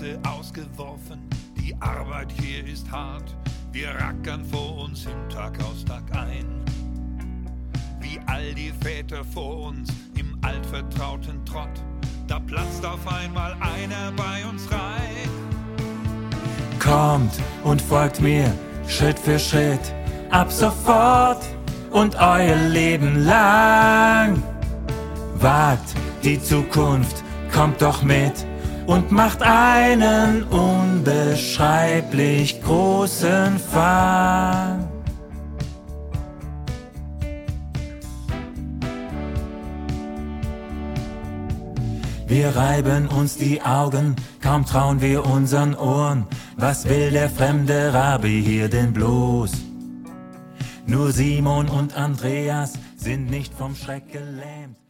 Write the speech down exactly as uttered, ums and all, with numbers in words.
Straße ausgeworfen, die Arbeit hier ist hart. Wir rackern vor uns hin Tag aus Tag ein. Wie all die Väter vor uns im altvertrauten Trott, da platzt auf einmal einer bei uns rein. Kommt und folgt mir Schritt für Schritt, ab sofort und euer Leben lang. Wagt die Zukunft, kommt doch mit und macht einen unbeschreiblich großen Fang. Wir reiben uns die Augen, kaum trauen wir unseren Ohren. Was will der fremde Rabbi hier denn bloß? Nur Simon und Andreas sind nicht vom Schreck gelähmt.